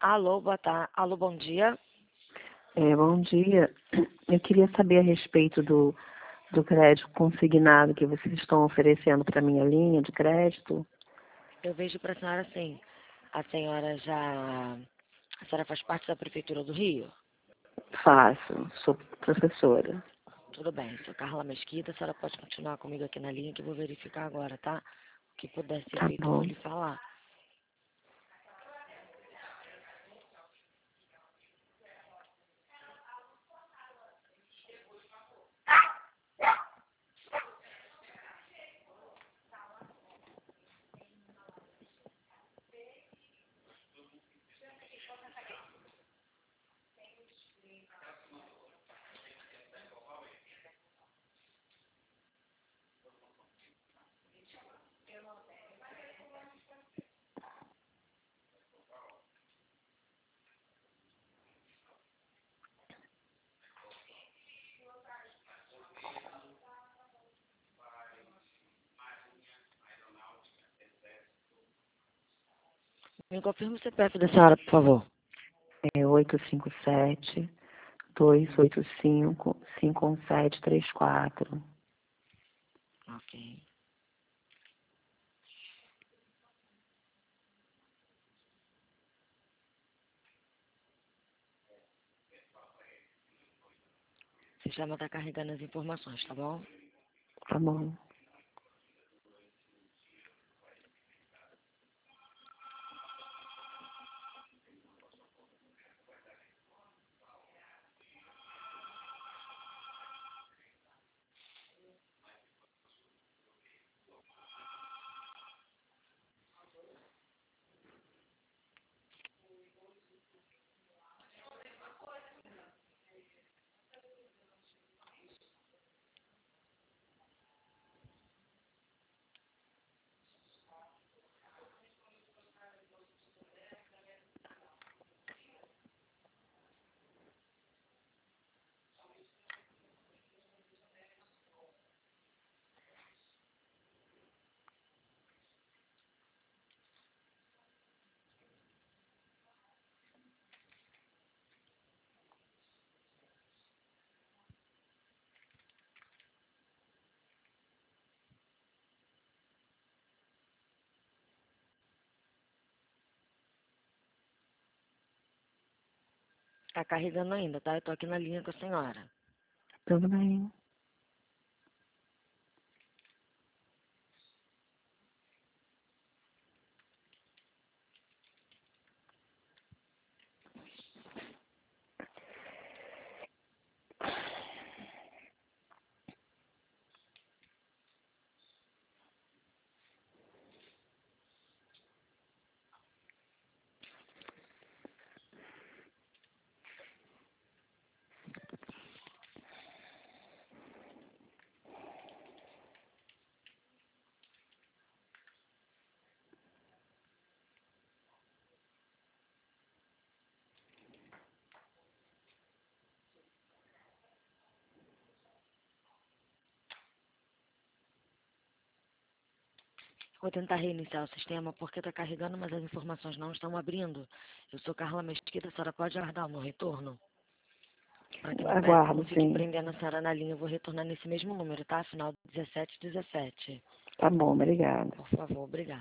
Alô, boa tarde. Alô, bom dia. Bom dia. Eu queria saber a respeito do crédito consignado que vocês estão oferecendo para minha linha de crédito. Eu vejo para a senhora assim. A senhora faz parte da Prefeitura do Rio? Faço, sou professora. Tudo bem, sou Carla Mesquita, a senhora pode continuar comigo aqui na linha que eu vou verificar agora, tá? O que puder ser Tá feito, eu vou bom. lhe falar. Me confirma o CPF da senhora, por favor. 857-285-51734. Ok. O sistema está carregando as informações, tá bom? Tá bom. Tá carregando ainda, tá? Eu tô aqui na linha com a senhora. Tudo bem. Vou tentar reiniciar o sistema porque está carregando, mas as informações não estão abrindo. Eu sou Carla Mesquita, a senhora pode aguardar o meu retorno? Para que não, Aguardo, não fique sim. prendendo a senhora na linha, eu vou retornar nesse mesmo número, tá? Final 1717. Tá bom, obrigada. Por favor, obrigada.